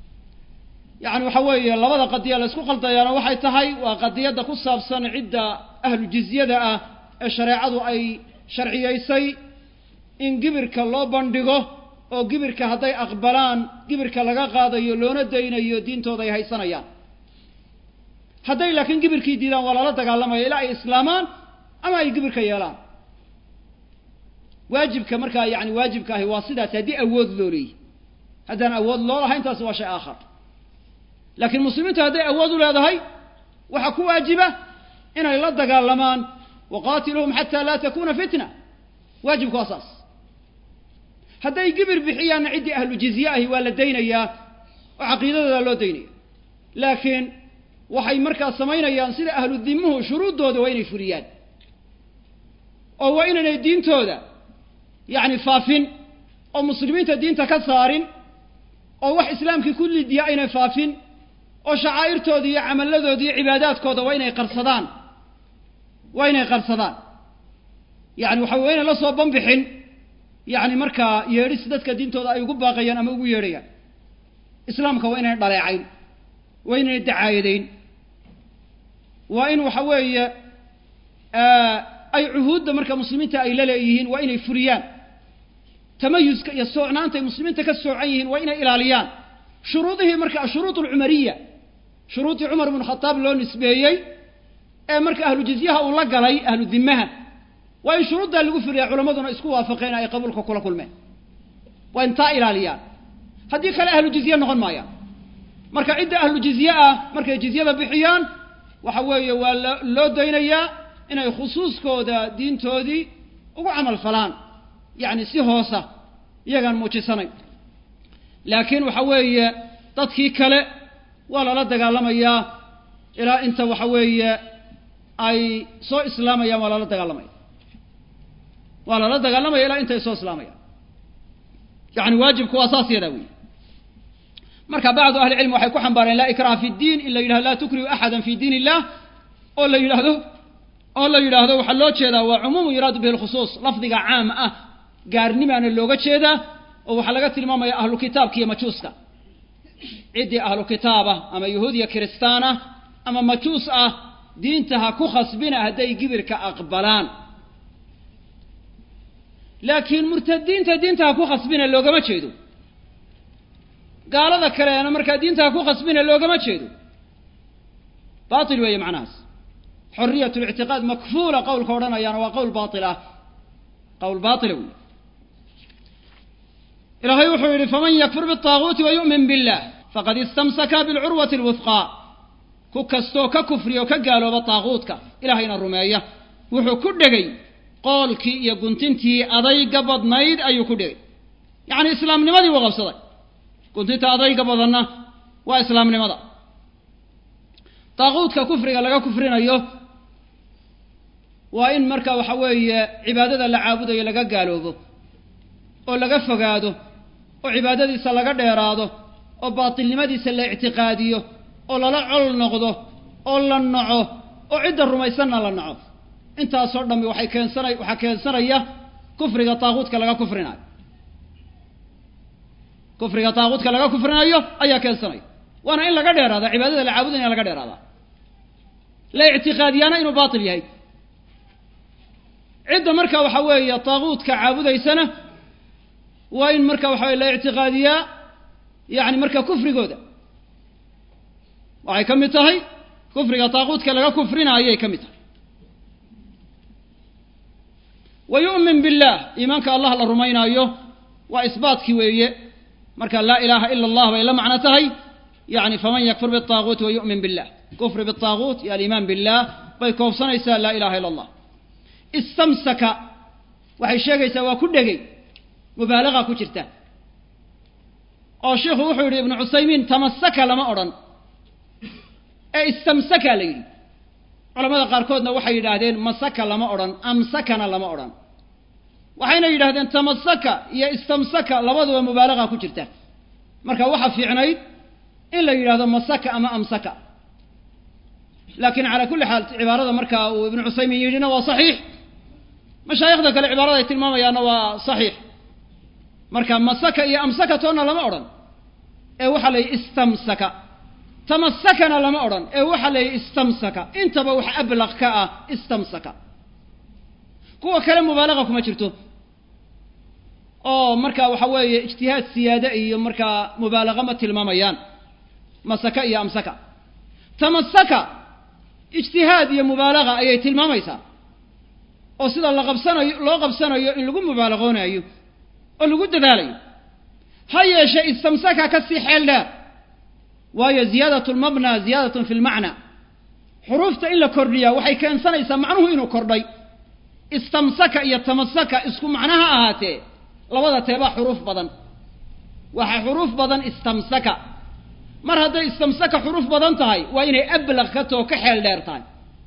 Speaker 1: yani waxa weeye labada qadiya la isku qaldayaana waxay tahay waa qadiyadda ku saabsan cidda ahlu jizyada ah ee shareecadu ay sharciyaysay in gibirka loo bandhigo oo gibirka hadday aqbalaan gibirka laga qaadayo loona daynayo diintooda ay haysanayaan hadday laakiin gibirkii diidaan waa lala dagaalamaya ilaa ay islaamaan ama ay gibirka yeelaan waajibka markaa yani waajibka ahi waa sidaas haddii awood loo leeyahy haddaan awood loo lahayn taasi waa shay aakhar laakiin muslimiintu hadday awood u leedahay waxaa ku waajiba inay la dagaalamaan waqaatiluhum xataa laa takuna fitna waajibku waa saas hadday gibir bixiyaanna ciddii ahlu jizye ahi waa la daynayaa oo caqiidadooda loo daynaya laakiin waxay markaa samaynayaan sida ahlu dimuhu shuruuddooda waa inay fuliyaan oo waa inaynay diintooda yani faafin oo muslimiinta diinta ka saarin oo wax islaamkii ku lidiya aynay faafin oo shacaa'irtooda iyo camaladooda iyo cibaadaadkooda waa inay qarsadaan yani waxa wayna la soo banbixin yani markaa yeedhis dadka diintooda ay ugu baaqayaan ama ugu yeedhayaan islaamka waa inayna dhaleecayn waa inayna dacaayadayn waa in waxa weeye ay cuhuudda marka muslimiinta ay la leeyihiin waa inay fuliyaan tamayuska iyo soocnaanta ay muslimiinta ka soocan yihiin waa inay ilaaliyaan shuruudihii marka ashuruud alcumariya shuruudii cumar ibnu khataab loo nisbeeyey ee marka ahlu jizyaha uu la galay ahlu dimaha waa in shuruuddaa lagu fuliyaa culammaduna isku waafaqeen ay qabuulka kula kulmeen waa in taa ilaaliyaan haddii kale ahlu jizye noqon maayaan marka cidda ahlu jizye ah markay jizyada bixiyaan waxa weeye waa loo daynayaa inay khusuuskooda diintoodii ugu camal falaan yani si hoosa iyagaan muujisanayn laakiin waxa weeye dadkii kale waa lala dagaalamayaa ilaa inta waxa weeye ay soo islaamayaan waa lala dagaalamaya ilaa inta ay soo islaamayaan yani waajibku waa saas yadaa wey marka bacdu ahli cilmi waxay ku xambaareen laa ikraha fi ddiin in la yidhahdo laa tukrihu axada fi diin illah oo la yidhaahdo waxaa loo jeedaa waa cumuumu yuraadu bihi lkhusuus lafdiga caam ah gaarnimaana looga jeedaa oo waxaa laga tilmaamaya ahlu kitaabka iyo majuuska ciddii ahlu kitaabah ama yahuudiya kiristaanah ama majuus ah diinta ha ku khasbina hadday gibirka aqbalaan laakiin murtadiinta diinta ha ku khasbina loogama jeedo gaalada kaleena markaa diinta ha ku khasbina loogama jeedo baatil weeye macnahaas حرية الاعتقاد مكفولة قول كورنا يعني وقول باطلة قول باطل إلهي وحيري فمن يكفر بالطاغوت ويؤمن بالله فقد استمسك بالعروة الوثقى كوكستو ككفري وكقالوا بالطاغوتك إلهينا الرمية وحو كدغي قولك يا كنتنتي أضي قبض نيد أيو كدغي يعني إسلام نمدي وغبصدي كنتنت أضي قبضنا وإسلام نمدي طاغوتك كفري لغا كفرين أيوه وإن مركا وحوي عبادة العابد لغا قالوا oo laga fogaado oo cibaadadiisa laga dheeraado oo baatilnimadiisa la i'tiqaadiyo oo lala col noqdo oo la naco oo cid rumaysanna la naco intaas oo dhammi waxa keensanaya kufriga taaquudka laga kufrinayo ayaa keensanaya waana in laga dheeraado cibaadada la caabudayo in laga dheeraado la i'tiqaadiyana inuu baatil yahay cid marka waxa weeye taaquudka caabudaysana وإن مركا وحوي لا اعتقادية يعني مركا كفر جودا وهي كم تهي كفر طاغوت كلا كفرنا هي كم تهي ويؤمن بالله إيمانك الله الرمينا أيه وإثبات كويه مركا لا إله إلا الله وإلا معنى تهي يعني فمن يكفر بالطاغوت ويؤمن بالله كفر بالطاغوت يا الإيمان بالله بيكوف سنة يسأل لا إله إلا الله استمسك وحي شيء يسوى كل شيء مبالغة كجرته أو شيخ وحيد ابن عثيمين تمسك لما أرن استمسك لي على ماذا قاركودنا وحي يدهدين مسك لما أرن أمسكنا لما أرن وحين يدهدين تمسك يا استمسك لبض مبالغة كجرته مركا وحف في عنيد إلا يدهدين مسك أما أمسك لكن على كل حال عبارة مركا وابن عثيمين يجينا وصحيح مشايخ ذاك العبارة يتلمام يا نوا صحيح marka masaka iyo amsaka toona lama oran ee waxa la istamsaka tamassakana lama oran ee waxa la istamsaka intaba wax ablaq ka ah istamsaka kuwa kale mubaalaga kuma jirto oo marka waxa weeye ijtihaad siyaada iyo marka mubaalaga ma tilmaamayaan masaka iyo amsaka tamassaka ijtihaad iyo mubaalaga ayay tilmaamaysaa oo sida loo qabsanayo in lagu mubaalagoonayo ولقد ذلك هيا شيء استمسك كسي حيل وهي زيادة المبنى زيادة في المعنى حروف إلا كردية وحي كان سنة يسمعنه إنه كردي استمسك يتمسك اسكو معناها آهاتي لوضع تبا حروف بدن وحي حروف بدن استمسك مر هذا استمسك حروف بدن تهي وإنه أبلغ كتو كحيل دير تهي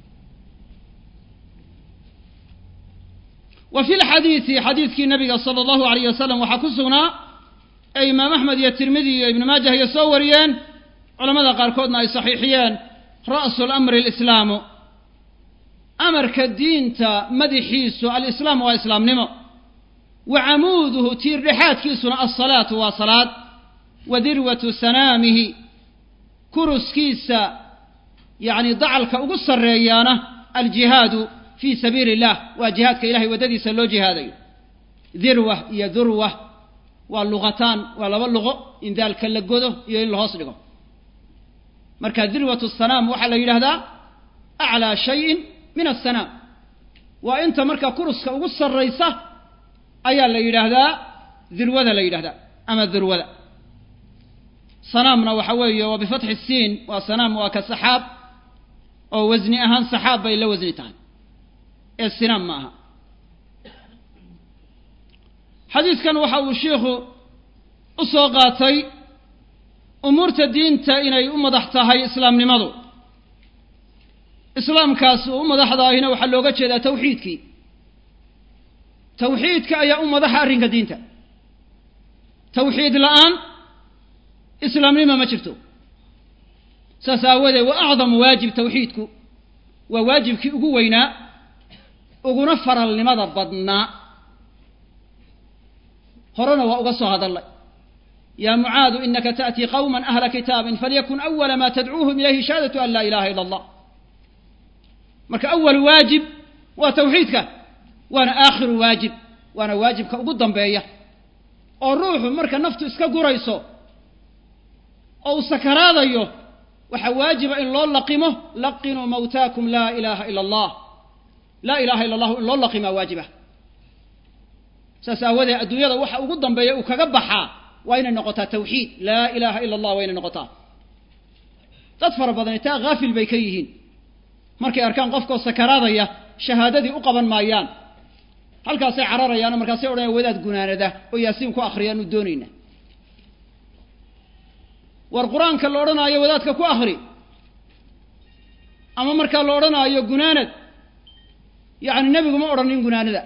Speaker 1: وفي الحديث حديث النبي صلى الله عليه وسلم وحكسنا أي إمام أحمد يا الترمذي ابن ماجه يسوريان علماء قاركودنا أي صحيحيان رأس الأمر الإسلام أمر كالدين تا مدحيس الإسلام وإسلام نمو وعموده تير رحات كيسنا الصلاة وصلاة وذروة سنامه كرس كيسا يعني ضعلك أقصر ريانة الجهاد في سبيل الله وجهادك إلهي وددي سلو جهادي ذروة يا ذروة واللغتان ولا اللغة إن ذلك اللقوده يين الهصلقه مركز ذروة السنام وحل هذا أعلى شيء من السنام وأنت مركز كرس وقص الرئيسة أيا اللي هذا ذروة اللي هذا أما الذروة صنامنا وحوي وبفتح السين وسنام وكسحاب أو وزن أهان سحاب إلا وزنتان السنام معها حديث كان وحاو الشيخ أصوغاتي أمورت الدين تأيني أمضحتها إسلام نمضو إسلام كاسو أمضحتها هنا وحلوغة جدا توحيدك أي أمضحها أرينك دينتا توحيد الآن إسلام نما ما شفتو ساساوذي وأعظم واجب توحيدك وواجبك أقوينا أغنفر لماذا بدنا هرنا وأغصو هذا الله يا معاذ إنك تأتي قوما أهل كتاب فليكن أول ما تدعوهم إليه شهادة أن لا إله إلا الله مرك أول واجب وتوحيدك وأنا آخر واجب وأنا واجبك أقدم بيه الروح مرك نفط إسكا قريسو أو سكراضيو وحواجب إن الله لقمه لقنوا موتاكم لا إله إلا الله لا إله إلا الله إن الله لقمه واجبه سأساوذي الدنيا وحا وقدم بيا وكقبحا وين النقطة توحيد لا إله إلا الله وين النقطة تدفر بدنتا غافل بيكيهين markay arkaan qofka sakaraadaya shahaadadii u qaban maayaan halkaas ay cararayaan markaas ay oranayaan wadaad gunaanada oo yaasiin ku akhriyaan u doonayna war quraanka la oranayo wadaadka ku akhri ama marka la oranayo gunaanad yaani nabigu ma oranin gunaanada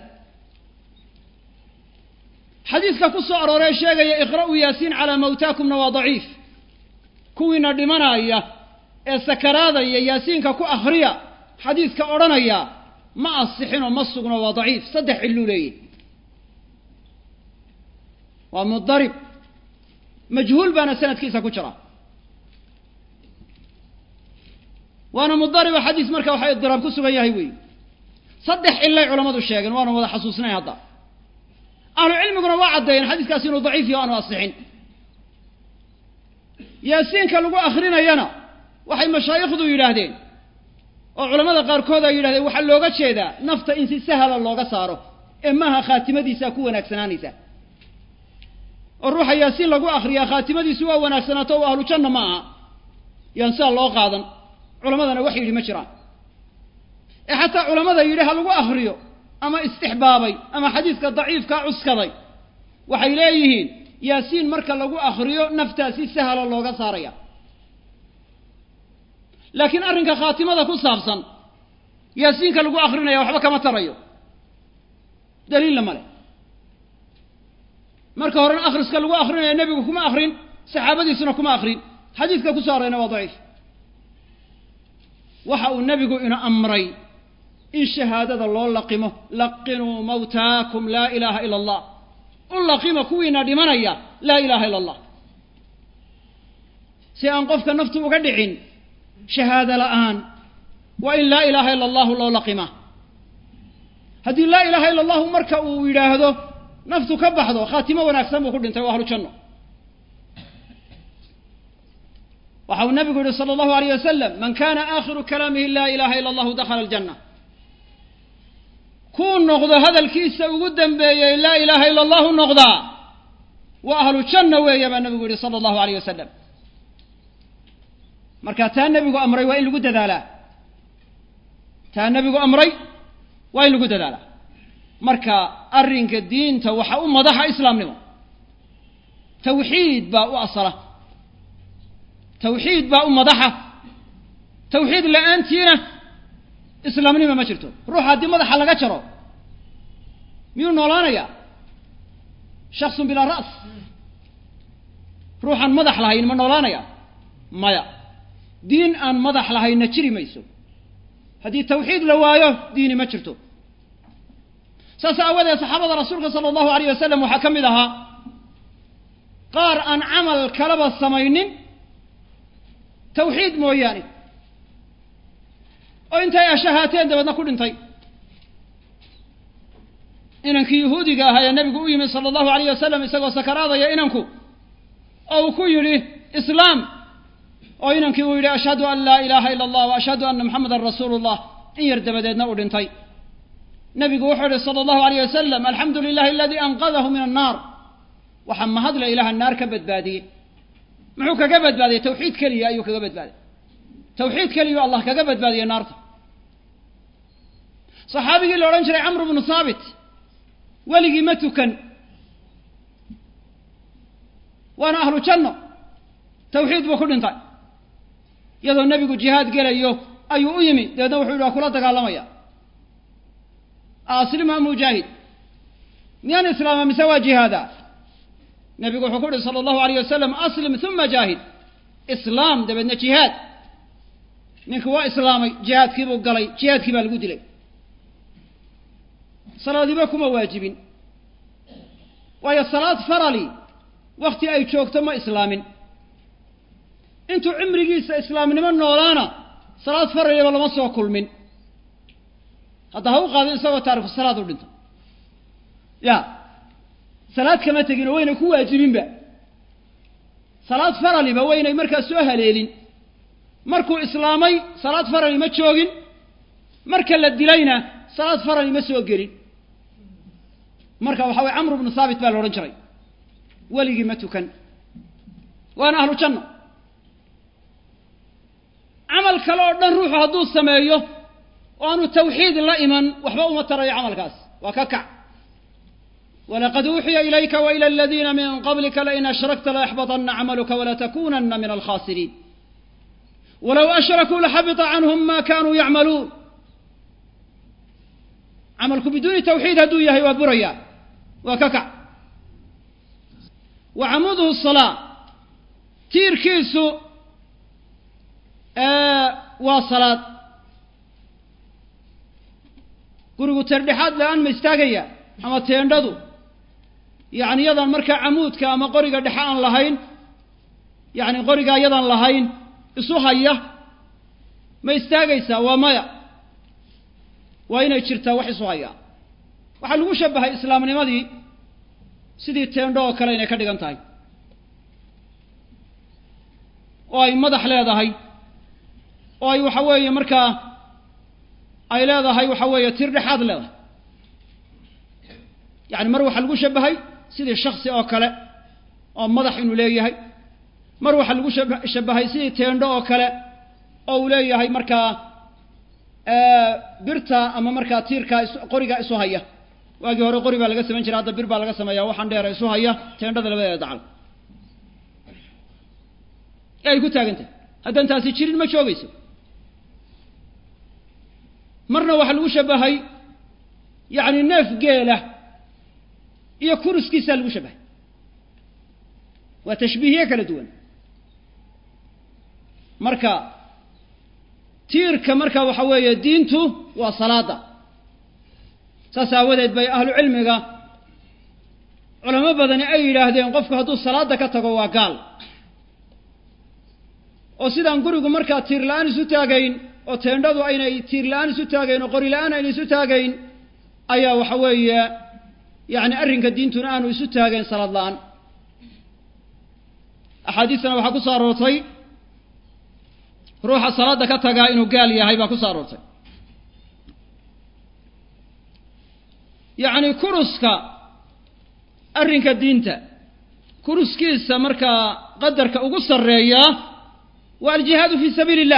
Speaker 1: xadiiska ku soo arooray sheegaya iqra'u yaasiin ala mawtaakumna waa dhaif kuwina dhimanaya ee sakaraadaya yaasiinka ku akhriya xadiiska oranaya ma asixino ma sugno waa dhaif saddex ilulay waa mudarib majhuul bana sanadkiisa ku jira waana mudarib xadiis marka waxa idraab ku sugan yahay weey saddex ilay culimadu sheegeen waana wada xasuusnay hadda ahlu cilmiguna waa cadeeyeen xadiiskaas inuu dhaif yahay oo asixin yaasiinka lagu akhrinayana waxay mashaayikhdu yiraahdeen oo culimada qaar kood ay yiraahdeen waxa looga jeedaa nafta in si sahal looga saaro ee maaha khaatimadiisa ku wanaagsanaanaysa oo ruuxa yaasiin lagu akhriya khaatimadiisu waa wanaagsanaato oo ahlu janna ma aha yansa loo qaadan culimadana wax yiri ma jiraan ee hatta culimada yiraahdo lagu akhriyo ama istixbaabay ama xadiiska dhaifka cuskaday waxay leeyihiin yaasiin marka lagu akhriyo naftaasi sahal looga saaraya laakiin arrinka khaatimada ku saabsan yaasiinka lagu akhrinaya waxba kama tarayo daliil lama leh marka hore akhriska lagu akhrinayo nabigu kuma akhrin saxaabadiisuna kuma akhrin xadiiska ku saarayna waa dhaif waxa uu nabigu ina amray in shahaadada loo laqimo laqinu mawtaakum la ilaha illa allah ulaqima kuwina dhimanaya la ilaha illa allah si aan qofka naftu uga dhicin shahaada la'aan wa in la ilaha illa allah loo laqima hadii la ilaha illa allah marka uu yiraahdo naftu ka baxdo khaatimo wanaagsan buu ku dhintay waa ahlu janno waxa uu nabigu yiri sallallahu alayhi wasallam man kana akhiru kalamihi la ilaha illa allah dakhala al janna ku noqdo hadalkiisa ugu dambeeyay la ilaha illa allah noqda wa ahlu janna weeyaba nabigu yiri sallallahu alayhi wasallam marka taa nabigu amray waa in lagu dadaalaa taa nabigu amray waa in lagu dadaalaa marka arrinka diinta waxa u madaxa islaamnimo tawxiid baa u asala tawxiid baa u madaxa tawxiid la'aantiina islaamnimo ma jirto ruuxa haddii madaxa laga jaro miyuu noolaanaya shakhsun bilaa ra's ruuxan madax lahayn ma noolaanaya maya diin aan madax lahayna jiri mayso haddii tawxiid la waayo diini ma jirto saas aawadeed saxaabada rasuulka sala allahu alayh wasalam waxaa ka mid ahaa qaar aan camal kalaba samaynin tawxiid mooyaane oo intay ashahaateen dabeedna ku dhintay inankii yahuudiga ahaa ee nabigu u yimid sala allahu alayh wasalam isagoo sakaraadaya inanku oo uu ku yidhi islaam oo inankii uu yidhi ashhadu an laa ilaaha ila allah wa ashhadu anna muxamadan rasuulu llah in yar dabadeedna uu dhintay nabigu wuxuu yidhi sala allahu alayh wasalam alxamdu lilahi aladii anqadahu min annaar waxaa mahadle ilaha naar ka badbaadiyey muxuu kaga badbaadiyey tawxiid keliya ayuu kaga badbaadiyey tawxiid keliya allah kaga badbaadiyey naarta saxaabigii la odhan jiray camr bnu saabit weligii ma tukan waana ahlu janno tawxiid buu ku dhintay iyadoo nebigu jihaad gelayo ayuu u yimi dabeedna wuxuu yidhi waa kula dagaalamaya aslim am mujaahid miyaan islaama mise waa jihaada nebigu wuxuu ku yidhi sala allahu alayh wasalam aslim uma jaahid islaam dabeedna jihaad ninka waa islaamay jihaadkii buu galay jihaadkii baa lagu dilay salaadiba kuma waajibin waayo salaad farali wakti ay joogto ma islaamin intuu cimrigiisa islaamnimo noolaana salaad faraliba lama soo kulmin hadda ha u qaado isagoo taariku salaad u dhinto ya salaad kama tegin oo waynay ku waajibinba salaad faraliba waynay markaa soo haleelin markuu islaamay salaad farali ma joogin marka la dilayna salaad farali ma soo gelin marka waxa way Amr ibn Thabit baa la oran jiray waligii ma tukan waana ahlu janno amal kale oo dhan ruuxu hadduu sameeyo oo aanu tawxiid la iman waxba uma tarayo amalkaas waa ka kac ولقد أوحي إليك وإلى الذين من قبلك لئن أشركت ليحبطن عملك ولتكونن من الخاسرين ولو أشركوا لحبط عنهم ما كانوا يعملون عملك بدون توحيد هدوية وبريا وككع وعموده الصلاة تيركيسو وصلاة قرقوا تردحات لأن مستاقيا أما تينددوا يعني يضا مركا عمود كاما قرقا دحاء لهين يعني قرقا يضا لهين إسوهايا ما يستاقيسا ومايا وإن يشرتا وحي سوهايا وحال مشبه إسلام نمدي سيدي تيندو كالين كدقان تاي وأي مدح لهذا هاي وأي وحوية مركا أي لهذا هاي وحوية تردحات لهذا يعني مروح المشبهي سيدي الشخصي أو كلا أو مدح إنه ليه مروح المشبهي سيدي تيندو أو كلا أو ليه مركا برتا أما مركا تيركا قريقا إسوهايا واجي هوري قريبا لغا سمين جرا هذا بربا لغا سمايا وحان دير إسوهايا تيندو ذا لبدا يدعال أي كنت أنت هذا أنت سيشيرين ما شوغيسو مرنا وحل المشبهي يعني نف قيله iyo kuriskiisa lagu shabahay waa tashbiihiye kala duwan marka tiirka marka waxa weeye diintu waa salaada saasawadeed bay ahlu cilmiga culamo badan ay yiraahdeen qofku hadduu salaada ka tago waa gaal oo sidaan gurigu marka tiir la'aan isu taagayn oo teendadu aynay tiir la'aan isu taagayn oo qori la'aan aynay isu taagayn ayaa waxa weeye يعني أرنك الدين أنو يسوتاغين صلاة لان أحاديثنا وحكو صاروتي روح الصلاة كتاغا إنو قال يا هاي باكو صاروتي يعني كروسكا أرنك الدين كروسكي سمركا قدرك أقصر ريا والجهاد في سبيل الله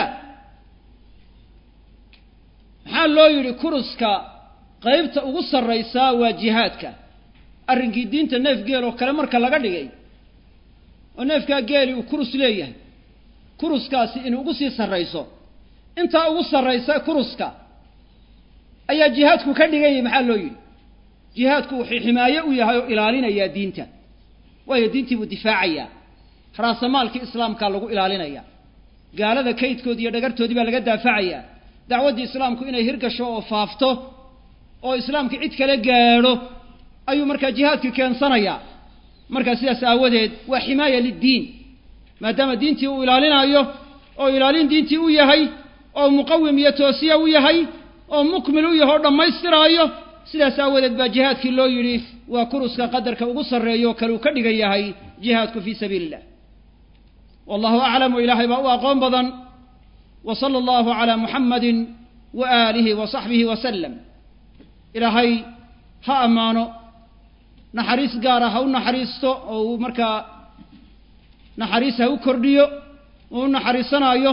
Speaker 1: حال لو يري كروسكا qaybta ugu sareysa waa jihaadka arrinkii diinta neef geel oo kale marka laga dhigay oo neefka geeli uu kurus leeyahay kuruskaasi inuu ugu sii sareyso inta ugu sareysa kuruska ayaa jihaadku ka dhigay maxaa loo yiri jihaadku wuxuu ximaaye u yahay oo ilaalinaya diinta waayo diintii uu difaacaya raasamaalkii islaamka lagu ilaalinaya gaalada kaydkood iyo dhagartoodii baa laga daafacaya dacwadii islaamku inay hirgasho oo faafto oo islaamka cid kale gaaro ayuu marka jihaadka keensanaya marka sidaas aawadeed waa himaaya lid-diin maadaama diintii uu ilaalinayo oo ilaalin diintii uu yahay oo muqawim iyo toosiya uu yahay oo mukmil uu yahay oo dhamaystirayo sidaas aawadeed baa jihaadkii loo yiri waa kuruska qadarka ugu sareeyo kale uu ka dhigan yahay jihaadku fi sabiilillah wallahu a'lamu ilahi ba aqoon badan wa sallallahu ala muhammadin wa alihi wa sahbihi wa sallam ilaahay ha amaano naxariis gaar ah u naxariisto oo marka naxariis ha u kordhiyo oo naxariisanayo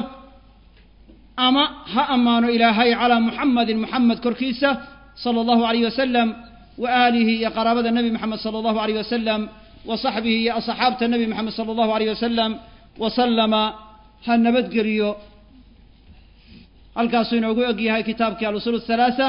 Speaker 1: ama ha amaano ilaahay ala muhammadin muhammad korkiisa sallallahu alayhi wasallam wa alihi ya qarabada nabi muhammad sallallahu alayhi wasallam wa sahbihi ya ashaabta nabi muhammad sallallahu alayhi wasallam wa sallama ha nabadgeliyo halkaas inoogu ogyahay kitaabkii al-usul الثلاثة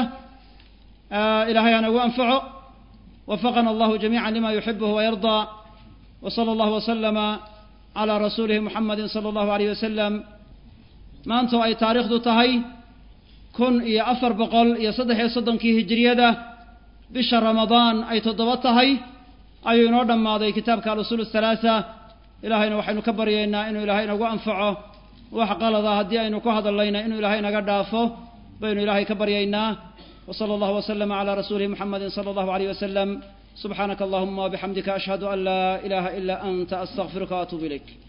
Speaker 1: إلهي أنا وأنفعه وفقنا الله جميعا لما يحبه ويرضى وصلى الله وسلم على رسوله محمد صلى الله عليه وسلم ما أنتوا أي تاريخ دو تهي كن يا أفر بقل يا صدح يا صدن كي هجرية بشهر رمضان أي تضبطهي أي نوردم ماضي كتاب كالأصول الثلاثة إلهينا وحين كبر ينا إنه إلهينا وأنفعه وحقال ذا هدي إنه كهذا اللينا إنه إلهينا قد دافه بين إلهي كبر ينا وصلى الله وسلم على رسوله محمد صلى الله عليه وسلم سبحانك اللهم وبحمدك أشهد أن لا إله إلا أنت أستغفرك وأتوب إليك